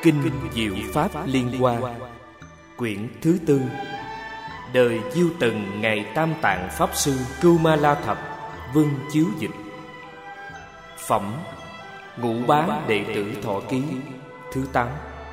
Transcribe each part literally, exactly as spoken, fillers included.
Kinh Diệu Pháp Liên Hoa, quyển thứ tư, đời Diêu Từng ngày Tam Tạng Pháp Sư Cưu Ma La Thập, Vân chiếu dịch. Phẩm Ngũ Bá Đệ Tử Thọ Ký thứ tám.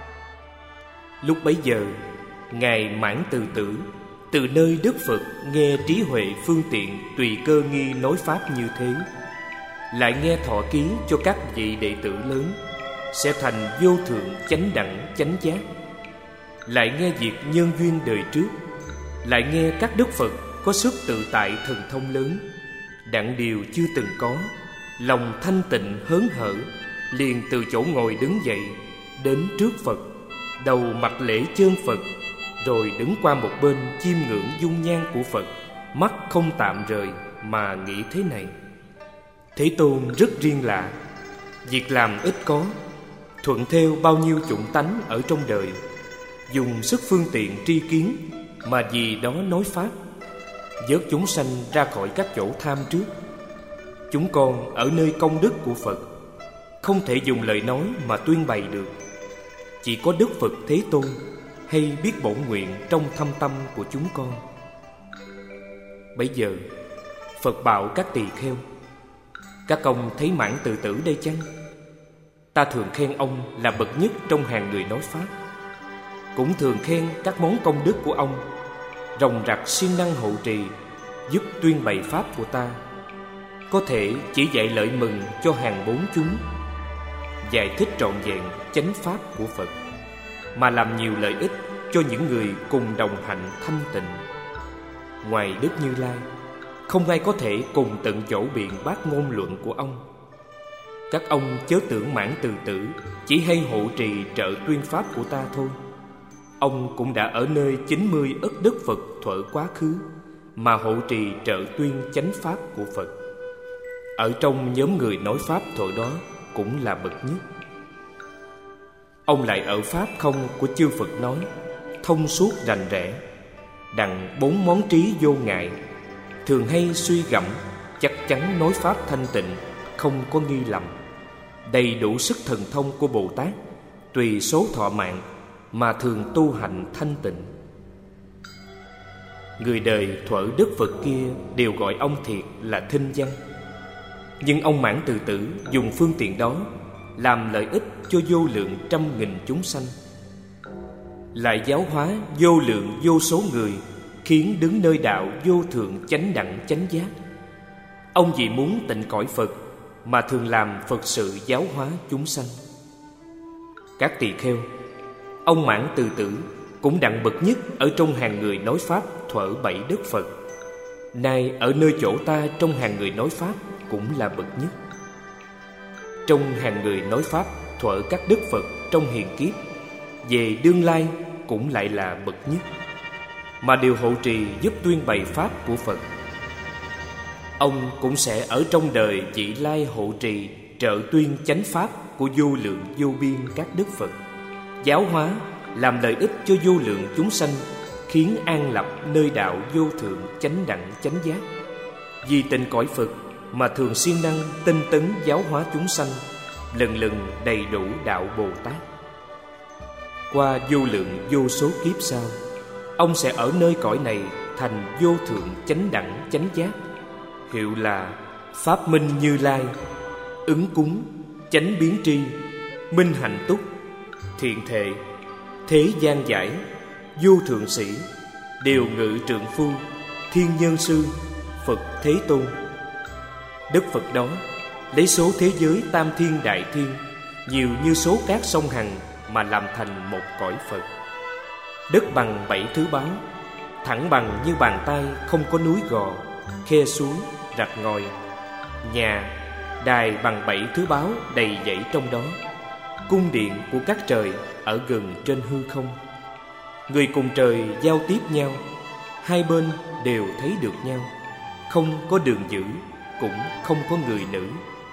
Lúc bấy giờ, ngài Mãn Từ Tử từ nơi Đức Phật nghe trí huệ phương tiện tùy cơ nghi nói pháp như thế, lại nghe thọ ký cho các vị đệ tử lớn sẽ thành vô thượng chánh đẳng chánh giác, lại nghe việc nhân duyên đời trước, lại nghe các Đức Phật có sức tự tại thần thông lớn, đặng điều chưa từng có, lòng thanh tịnh hớn hở, liền từ chỗ ngồi đứng dậy đến trước Phật, đầu mặc lễ chơn Phật, rồi đứng qua một bên chiêm ngưỡng dung nhan của Phật, mắt không tạm rời mà nghĩ thế này: Thế Tôn rất riêng lạ, việc làm ít có, thuận theo bao nhiêu chủng tánh ở trong đời, dùng sức phương tiện tri kiến mà vì đó nói pháp, vớt chúng sanh ra khỏi các chỗ tham trước. Chúng con ở nơi công đức của Phật, không thể dùng lời nói mà tuyên bày được. Chỉ có Đức Phật Thế Tôn hay biết bổn nguyện trong thâm tâm của chúng con. Bấy giờ Phật bảo các tỳ kheo: Các ông thấy Mãn Từ Tử đây chăng? Ta thường khen ông là bậc nhất trong hàng người nói pháp, cũng thường khen các món công đức của ông, ròng rạc siêng năng hộ trì, giúp tuyên bày pháp của ta, có thể chỉ dạy lợi mừng cho hàng bốn chúng, giải thích trọn vẹn chánh pháp của Phật, mà làm nhiều lợi ích cho những người cùng đồng hạnh thanh tịnh. Ngoài Đức Như Lai, không ai có thể cùng tận chỗ biện bác ngôn luận của ông. Các ông chớ tưởng Mãn Từ Tử chỉ hay hộ trì trợ tuyên pháp của ta thôi. Ông cũng đã ở nơi chín mươi ức Đức Phật thuở quá khứ mà hộ trì trợ tuyên chánh pháp của Phật. Ở trong nhóm người nói pháp thuở đó cũng là bậc nhất. Ông lại ở pháp không của chư Phật nói, thông suốt rành rẽ, đặng bốn món trí vô ngại, thường hay suy gẫm, chắc chắn nói pháp thanh tịnh, không có nghi lầm, đầy đủ sức thần thông của Bồ Tát, tùy số thọ mạng mà thường tu hành thanh tịnh. Người đời thuở Đức Phật kia đều gọi ông thiệt là thinh văn, nhưng ông Mãn Từ Tử dùng phương tiện đó làm lợi ích cho vô lượng trăm nghìn chúng sanh, lại giáo hóa vô lượng vô số người, khiến đứng nơi đạo vô thượng chánh đẳng chánh giác. Ông vì muốn tịnh cõi Phật mà thường làm Phật sự giáo hóa chúng sanh. Các tỳ kheo, ông Mãn Từ Tử cũng đặng bậc nhất ở trong hàng người nói pháp thuở bảy Đức Phật, nay ở nơi chỗ ta trong hàng người nói pháp cũng là bậc nhất. Trong hàng người nói pháp thuở các Đức Phật trong hiền kiếp, về đương lai cũng lại là bậc nhất, mà điều hộ trì giúp tuyên bày pháp của Phật. Ông cũng sẽ ở trong đời vị lai hộ trì trợ tuyên chánh pháp của vô lượng vô biên các Đức Phật, giáo hóa làm lợi ích cho vô lượng chúng sanh, khiến an lập nơi đạo vô thượng chánh đẳng chánh giác. Vì tịnh cõi Phật mà thường siêng năng tinh tấn giáo hóa chúng sanh, lần lần đầy đủ đạo Bồ Tát. Qua vô lượng vô số kiếp sau, ông sẽ ở nơi cõi này thành vô thượng chánh đẳng chánh giác, hiệu là Pháp Minh Như Lai, ứng cúng, chánh biến tri, minh hạnh túc, thiện thệ, thế gian giải, vô thượng sĩ, điều ngự trượng phu, thiên nhân sư, Phật Thế Tôn. Đức Phật đó lấy số thế giới tam thiên đại thiên, nhiều như số cát sông Hằng, mà làm thành một cõi Phật. Đất bằng bảy thứ báo, thẳng bằng như bàn tay, không có núi gò, khe suối, rạch ngòi. Nhà, đài bằng bảy thứ báo đầy dãy trong đó. Cung điện của các trời ở gần trên hư không. Người cùng trời giao tiếp nhau, hai bên đều thấy được nhau, không có đường giữ, cũng không có người nữ.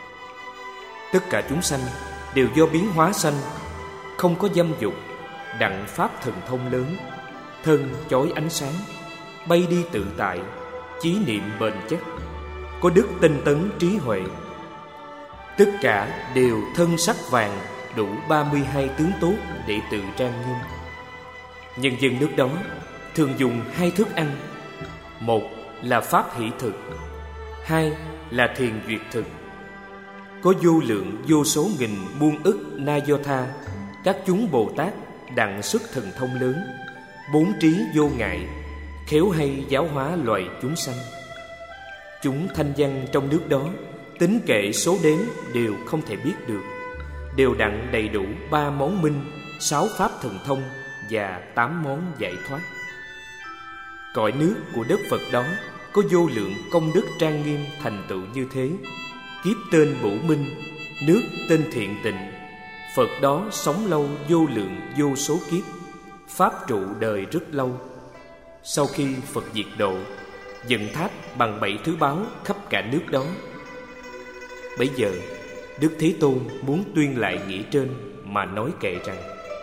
Tất cả chúng sanh đều do biến hóa sanh, không có dâm dục, đặng pháp thần thông lớn, thân chói ánh sáng, bay đi tự tại, chí niệm bền chắc, có đức tinh tấn trí huệ. Tất cả đều thân sắc vàng, đủ ba mươi hai tướng tốt để tự trang nghiêm. Nhân dân nước đó thường dùng hai thức ăn, một là pháp hỷ thực, hai là thiền duyệt thực. Có vô lượng vô số nghìn muôn ức na do tha, các chúng Bồ Tát đặng sức thần thông lớn, bốn trí vô ngại, khéo hay giáo hóa loài chúng sanh. Chúng thanh văn trong nước đó tính kệ số đếm đều không thể biết được, đều đặng đầy đủ ba món minh, sáu pháp thần thông và tám món giải thoát. Cõi nước của đất Phật đó có vô lượng công đức trang nghiêm thành tựu như thế. Kiếp tên Bửu Minh, nước tên Thiện Tịnh. Phật đó sống lâu vô lượng vô số kiếp, pháp trụ đời rất lâu. Sau khi Phật diệt độ, dựng tháp bằng bảy thứ báu khắp cả nước đó. Bấy giờ Đức Thế Tôn muốn tuyên lại nghĩa trên mà nói kệ rằng: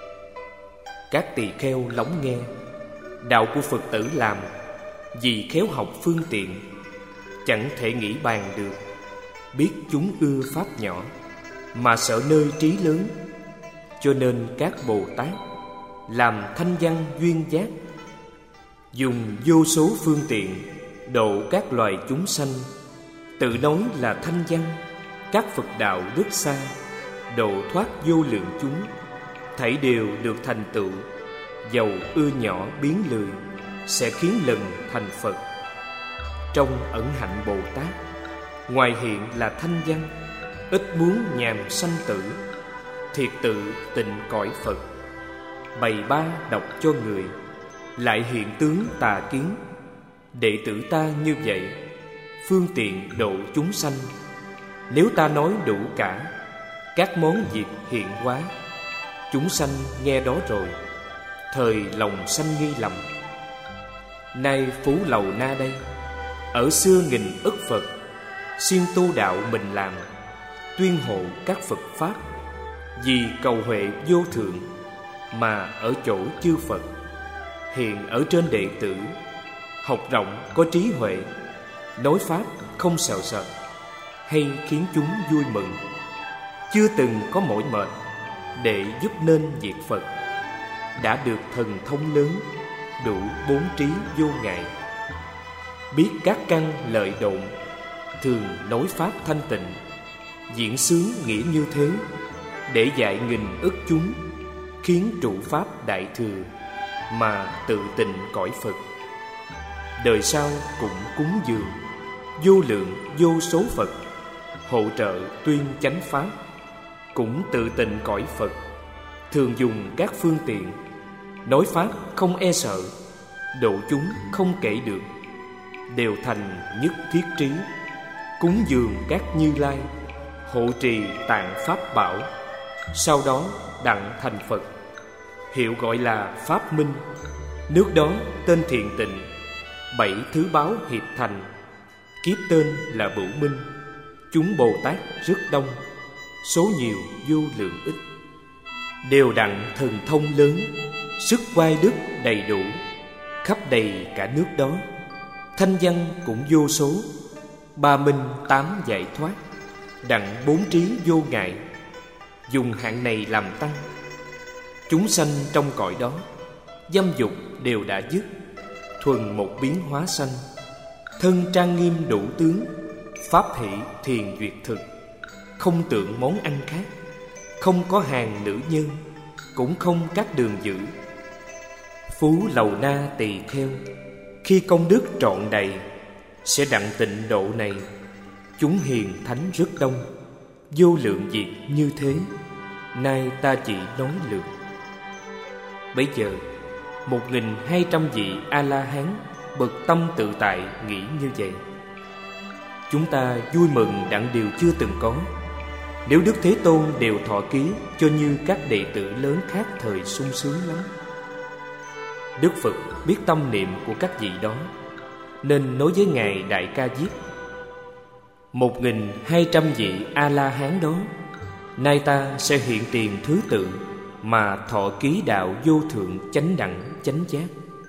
các tỳ kheo lắng nghe, đạo của Phật tử làm vì khéo học phương tiện, chẳng thể nghĩ bàn được. Biết chúng ưa pháp nhỏ mà sợ nơi trí lớn, cho nên các Bồ Tát làm thanh văn duyên giác, dùng vô số phương tiện độ các loài chúng sanh. Tự nói là thanh văn, các Phật đạo rất xa, độ thoát vô lượng chúng, thảy đều được thành tựu. Dầu ưa nhỏ biến lười, sẽ khiến lần thành Phật. Trong ẩn hạnh Bồ Tát, ngoài hiện là thanh văn, ít muốn nhàm sanh tử, thiệt tự tịnh cõi Phật. Bày ba đọc cho người, lại hiện tướng tà kiến. Đệ tử ta như vậy, phương tiện độ chúng sanh. Nếu ta nói đủ cả các món việc hiện hóa, chúng sanh nghe đó rồi, thời lòng sanh nghi lầm. Nay Phú Lầu Na đây, ở xưa nghìn ức Phật, siêng tu đạo mình làm, tuyên hộ các Phật Pháp, vì cầu huệ vô thượng, mà ở chỗ chư Phật. Hiện ở trên đệ tử, học rộng có trí huệ, nói Pháp không sợ sệt, hay khiến chúng vui mừng. Chưa từng có mỏi mệt, để giúp nên việc Phật. Đã được thần thông lớn, đủ bốn trí vô ngại. Biết các căn lợi độn, thường nói Pháp thanh tịnh, diễn xướng nghĩa như thế, để dạy nghìn ức chúng, khiến trụ Pháp đại thừa, mà tự tịnh cõi Phật. Đời sau cũng cúng dường vô lượng vô số Phật, hộ trợ tuyên chánh Pháp, cũng tự tịnh cõi Phật. Thường dùng các phương tiện, nói Pháp không e sợ, độ chúng không kể được, đều thành nhất thiết trí. Cúng dường các Như Lai, hộ trì tạng Pháp bảo, sau đó đặng thành Phật. Hiệu gọi là Pháp Minh. Nước đó tên Thiện Tịnh, bảy thứ báo hiệp thành. Kiếp tên là Bửu Minh. Chúng Bồ Tát rất đông, số nhiều vô lượng ít, đều đặng thần thông lớn, sức oai đức đầy đủ, khắp đầy cả nước đó. Thanh văn cũng vô số, ba minh tám giải thoát, đặng bốn trí vô ngại. Dùng hạng này làm tăng. Chúng sanh trong cõi đó, dâm dục đều đã dứt, thuần một biến hóa sanh. Thân trang nghiêm đủ tướng, pháp hỷ thiền duyệt thực, không tượng món ăn khác, không có hàng nữ nhân, cũng không các đường giữ. Phú Lầu Na tỳ kheo, khi công đức trọn đầy, sẽ đặng tịnh độ này. Chúng hiền thánh rất đông, vô lượng việc như thế, nay ta chỉ nói lược. Bấy giờ một nghìn hai trăm vị A-la-hán bậc tâm tự tại nghĩ như vậy: chúng ta vui mừng đặng điều chưa từng có. Nếu Đức Thế Tôn đều thọ ký, cho như các đệ tử lớn khác thời sung sướng lắm. Đức Phật biết tâm niệm của các vị đó, nên nói với Ngài Đại Ca Diếp: một nghìn hai trăm vị A-la-hán đó, nay ta sẽ hiện tiền thứ tự, mà thọ ký đạo vô thượng chánh đẳng chánh giác.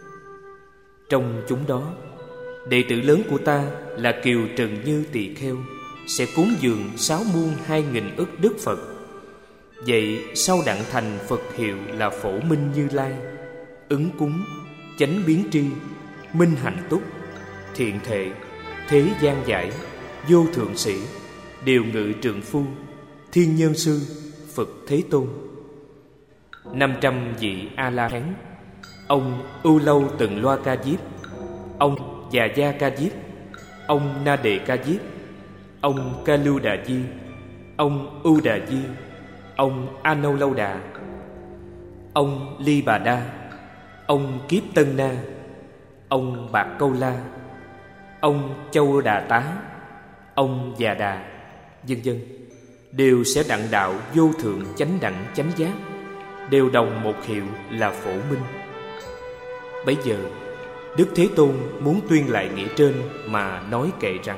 Trong chúng đó, đệ tử lớn của ta là Kiều Trần Như tỳ kheo sẽ cúng dường sáu muôn hai nghìn ức Đức Phật. Vậy sau đặng thành Phật hiệu là Phổ Minh Như Lai, ứng cúng, chánh biến tri, minh hạnh túc, thiện thệ, thế gian giải, vô thượng sĩ, điều ngự trượng phu, thiên nhân sư, Phật Thế Tôn. Năm trăm vị A-la-hán: ông Ưu Lâu Tần Loa Ca Diếp, ông Già Gia Ca Diếp, ông Na Đề Ca Diếp, ông Ca Lưu Đà Di, ông U Đà Di, ông A Nâu Lâu Đà, ông Ly Bà Đa, ông Kiếp Tân Na, ông Bạc Câu La, ông Châu Đà Tá, ông Già Đà, vân vân, đều sẽ đặng đạo vô thượng chánh đẳng chánh giác, đều đồng một hiệu là Phổ Minh. Bấy giờ Đức Thế Tôn muốn tuyên lại nghĩa trên mà nói kệ rằng: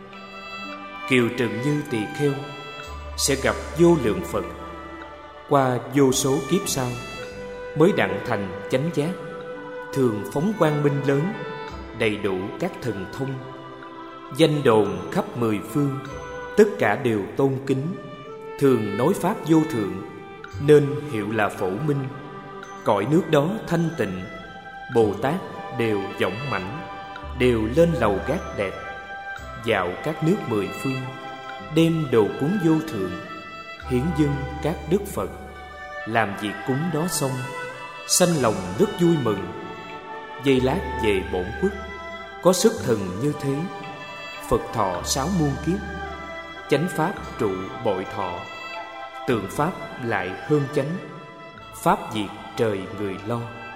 kiều trừng như tỳ kheo sẽ gặp vô lượng Phật, qua vô số kiếp sau mới đặng thành chánh giác, thường phóng quang minh lớn, đầy đủ các thần thông, danh đồn khắp mười phương, tất cả đều tôn kính, thường nói pháp vô thượng, nên hiệu là Phổ Minh. Cõi nước đó thanh tịnh, Bồ Tát đều dõng mãnh, đều lên lầu gác đẹp, dạo các nước mười phương, đem đồ cúng vô thượng, hiến dâng các đức Phật, làm việc cúng đó xong, sanh lòng rất vui mừng. Giây lát về bổn quốc, có sức thần như thế, Phật thọ sáu muôn kiếp, chánh pháp trụ bội thọ, tượng pháp lại hơn chánh, pháp diệt trời người lo.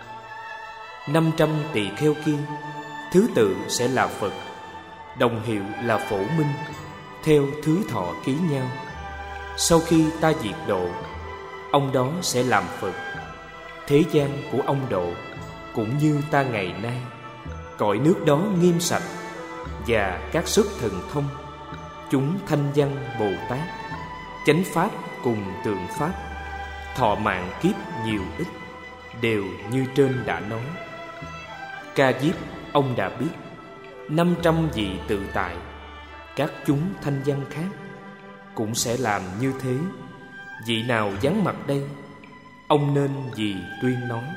Năm trăm tỳ kheo kia thứ tự sẽ là Phật, đồng hiệu là Phổ Minh, theo thứ thọ ký nhau. Sau khi ta diệt độ, ông đó sẽ làm Phật. Thế gian của ông độ cũng như ta ngày nay, cõi nước đó nghiêm sạch, và các sức thần thông, chúng thanh văn Bồ Tát, chánh pháp cùng tượng pháp, thọ mạng kiếp nhiều ít, đều như trên đã nói. Ca Diếp ông đã biết, năm trăm vị tự tại, các chúng thanh văn khác cũng sẽ làm như thế. Vị nào vắng mặt đây, ông nên gì tuyên nói.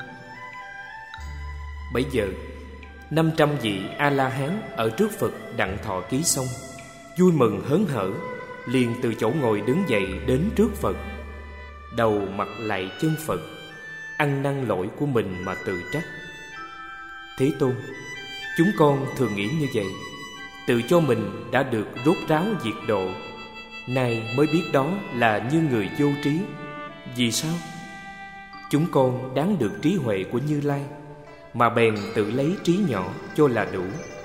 Bấy giờ năm trăm vị A-la-hán ở trước Phật đặng thọ ký xong, vui mừng hớn hở, liền từ chỗ ngồi đứng dậy đến trước Phật, đầu mặt lạy chân Phật, ăn năn lỗi của mình mà tự trách: Thế Tôn, chúng con thường nghĩ như vậy, tự cho mình đã được rốt ráo diệt độ, nay mới biết đó là như người vô trí. Vì sao? Chúng con đáng được trí huệ của Như Lai, mà bèn tự lấy trí nhỏ cho là đủ.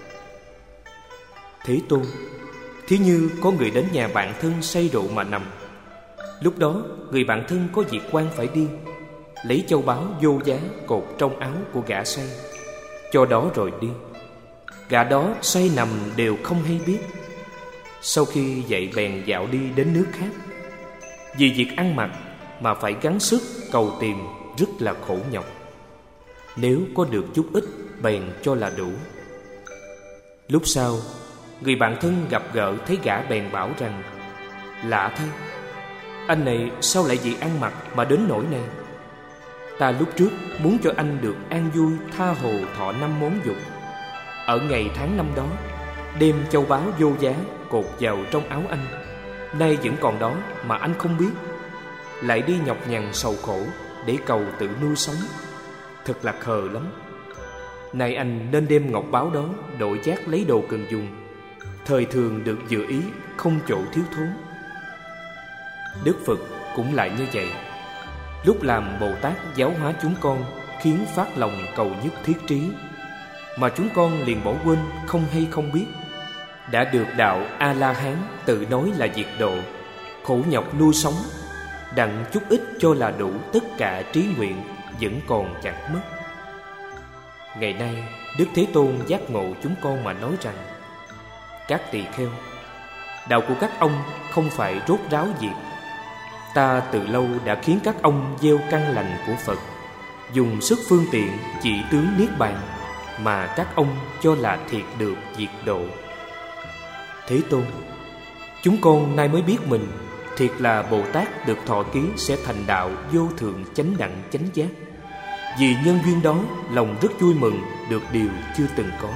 Thế Tôn, thí như có người đến nhà bạn thân say rượu mà nằm, lúc đó người bạn thân có việc quan phải đi, lấy châu báu vô giá cột trong áo của gã say, cho đó rồi đi. Gã đó say nằm đều không hay biết. Sau khi dậy bèn dạo đi đến nước khác, vì việc ăn mặc mà phải gắng sức cầu tìm rất là khổ nhọc. Nếu có được chút ít bèn cho là đủ. Lúc sau, người bạn thân gặp gỡ thấy gã bèn bảo rằng: Lạ thay, anh này sao lại vì ăn mặc mà đến nỗi này? Ta lúc trước muốn cho anh được an vui tha hồ thọ năm món dục. Ở ngày tháng năm đó, đem châu báu vô giá cột vào trong áo anh, nay vẫn còn đó mà anh không biết, lại đi nhọc nhằn sầu khổ để cầu tự nuôi sống, thật là khờ lắm. Nay anh nên đem ngọc báu đó đổi chác lấy đồ cần dùng, thời thường được dự ý, không chỗ thiếu thốn. Đức Phật cũng lại như vậy. Lúc làm Bồ Tát giáo hóa chúng con, khiến phát lòng cầu nhất thiết trí, mà chúng con liền bỏ quên, không hay không biết. Đã được đạo A-la-hán tự nói là diệt độ, khổ nhọc nuôi sống, đặng chút ít cho là đủ tất cả trí nguyện vẫn còn chẳng mất. Ngày nay Đức Thế Tôn giác ngộ chúng con mà nói rằng: Các tỳ kheo, đạo của các ông không phải rốt ráo diệt. Ta từ lâu đã khiến các ông gieo căn lành của Phật, dùng sức phương tiện chỉ tướng niết bàn, mà các ông cho là thiệt được diệt độ. Thế Tôn, chúng con nay mới biết mình Thiệt là Bồ Tát được thọ ký sẽ thành đạo vô thượng chánh đẳng chánh giác. Vì nhân duyên đó, lòng rất vui mừng được điều chưa từng có.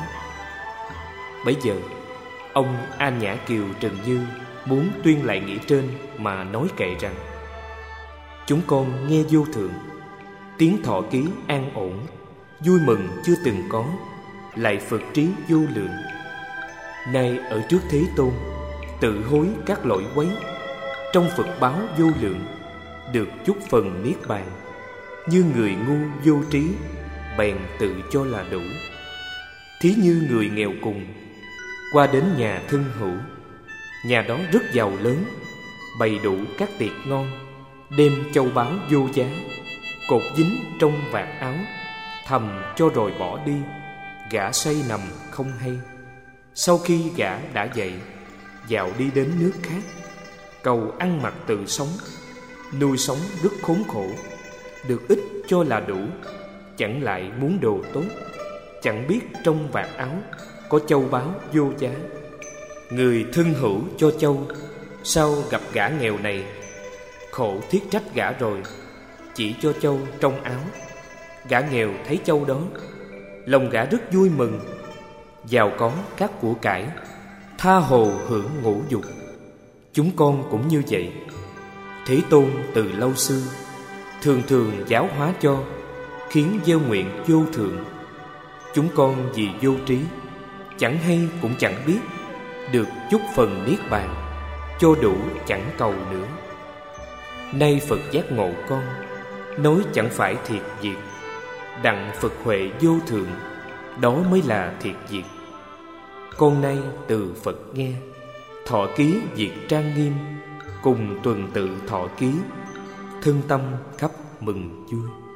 Bấy giờ, ông An Nhã Kiều Trần Như muốn tuyên lại nghĩa trên mà nói kệ rằng: chúng con nghe vô thượng, tiếng thọ ký an ổn, vui mừng chưa từng có, lại Phật trí vô lượng. Nay ở trước Thế Tôn, tự hối các lỗi quấy, trong Phật báo vô lượng, được chút phần niết bàn. Như người ngu vô trí, bèn tự cho là đủ. Thí như người nghèo cùng, qua đến nhà thân hữu, nhà đó rất giàu lớn, bày đủ các tiệc ngon, đem châu báu vô giá, cột dính trong vạt áo, thầm cho rồi bỏ đi. Gã say nằm không hay. Sau khi gã đã dậy, dạo đi đến nước khác, cầu ăn mặc tự sống, nuôi sống rất khốn khổ. Được ít cho là đủ, chẳng lại muốn đồ tốt, chẳng biết trong vạt áo có châu báu vô giá. Người thân hữu cho châu, sau gặp gã nghèo này, khổ thiết trách gã rồi, chỉ cho châu trong áo. Gã nghèo thấy châu đó, lòng gã rất vui mừng, giàu có các của cải, tha hồ hưởng ngũ dục. Chúng con cũng như vậy. Thế Tôn từ lâu xưa thường thường giáo hóa cho, khiến gieo nguyện vô thượng. Chúng con vì vô trí, chẳng hay cũng chẳng biết, được chút phần niết bàn, cho đủ chẳng cầu nữa. Nay Phật giác ngộ con, nói chẳng phải thiệt diệt, đặng Phật huệ vô thượng, đó mới là thiệt diệt. Con nay từ Phật nghe, thọ ký việc trang nghiêm, cùng tuần tự thọ ký, thân tâm khắp mừng vui.